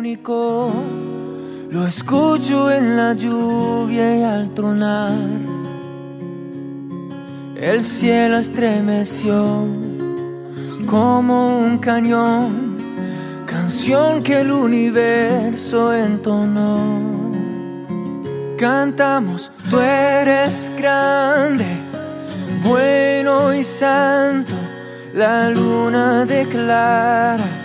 único, lo escucho en la lluvia y al tronar. El cielo estremeció como un cañón, canción que el universo entonó. Cantamos, tú eres grande, bueno y santo, la luna declara